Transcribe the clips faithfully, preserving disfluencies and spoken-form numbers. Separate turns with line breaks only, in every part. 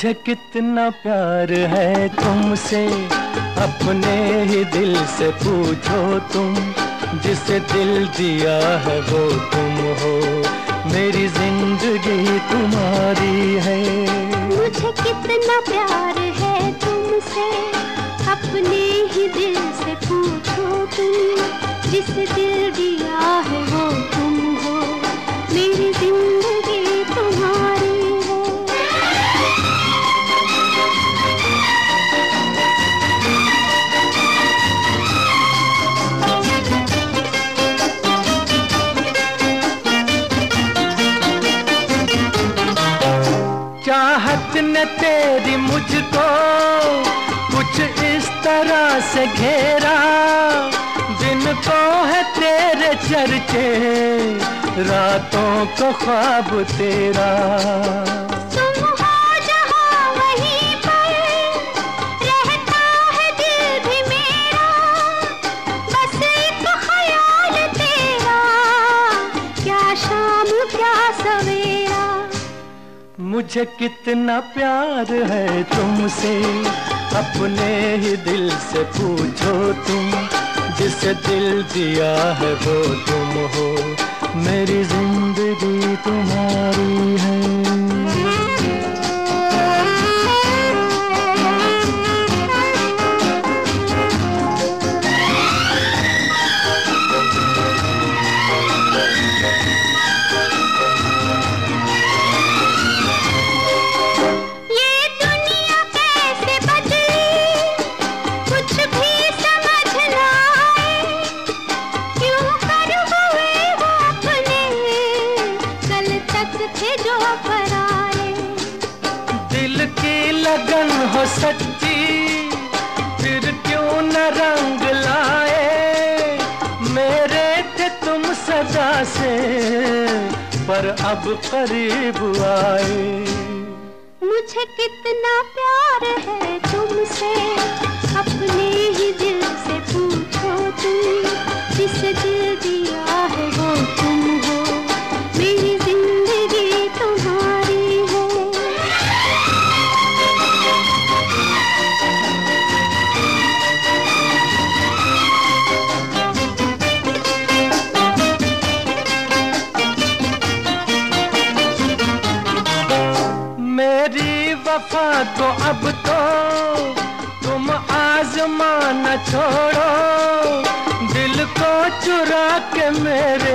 मुझे कितना प्यार है तुमसे, अपने ही दिल से पूछो तुम। जिसे दिल दिया है वो तुम हो, मेरी जिंदगी तुम्हारी है।
मुझे कितना प्यार है तुमसे, अपने ही दिल से पूछो तुम। जिसे दिल दिया है वो तुम हो, मेरी जिंदगी तुम्हारी है।
चाहत ने तेरी मुझको कुछ इस तरह से घेरा, दिन को है तेरे चर्चे, रातों को ख्वाब तेरा।
तुम हो जहाँ वहीं पर, रहता है दिल भी मेरा, बस एक ख्याल तेरा, क्या शाम क्या सवेरा।
मुझे कितना प्यार है तुमसे, अपने ही दिल से पूछो तुम। जिसे दिल दिया है वो तुम हो, मेरी जिंदगी तुम्हारी है। दिल की लगन हो सच्ची, फिर क्यों न रंग लाए। मेरे थे तुम सदा से, पर अब करीब आए।
मुझे कितना प्यार है तुमसे, अपने ही दिल से पूछो तुम। जिसे दिल दिया है वो तुम हो, मेरी जिंदगी तुम्हारी है।
मेरी वफा को अब तो तुम आजमा न छोड़ो, दिल को चुरा के मेरे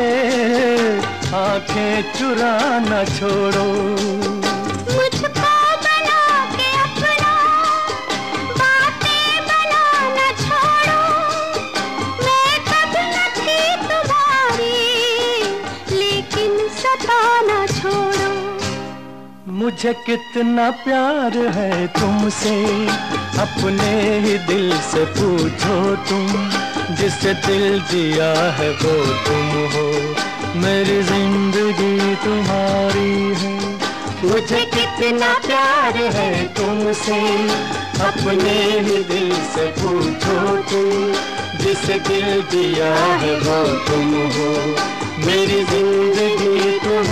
आंखें चुरा न छोड़ो।
मुझको बना के अपना, बातें बना न छोड़ो, मैं कब न थी तुम्हारी, लेकिन सता न छोड़ो।
मुझे कितना प्यार है तुमसे, अपने ही दिल से पूछो तुम। जिसे दिल दिया है वो तुम हो, मेरी जिंदगी तुम्हारी है। मुझे कितना प्यार है तुमसे, अपने ही दिल से पूछो तुम। जिसे दिल दिया है वो तुम हो, मेरी जिंदगी तुम